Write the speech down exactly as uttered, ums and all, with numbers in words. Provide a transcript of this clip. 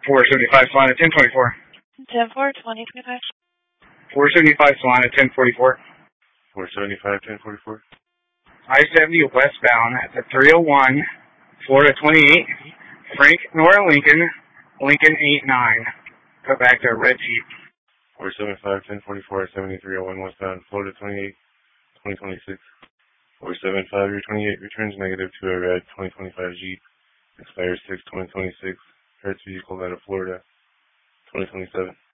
four seventy-five, Solana ten twenty-four. ten four, twenty twenty-five. four seventy-five, Solana ten forty-four. four seventy-five, ten forty-four. I seventy westbound at the three oh one, Florida twenty-eight, Frank Nora Lincoln, Lincoln eight nine. Cut back to red Jeep. four seventy-five, ten forty-four, seventy-three oh one westbound, Florida twenty-eight, twenty twenty-six. four seventy-five, your twenty-eight returns negative to a red twenty twenty-five Jeep. Expires six twenty twenty-six. Hertz vehicle out of Florida, twenty twenty-seven.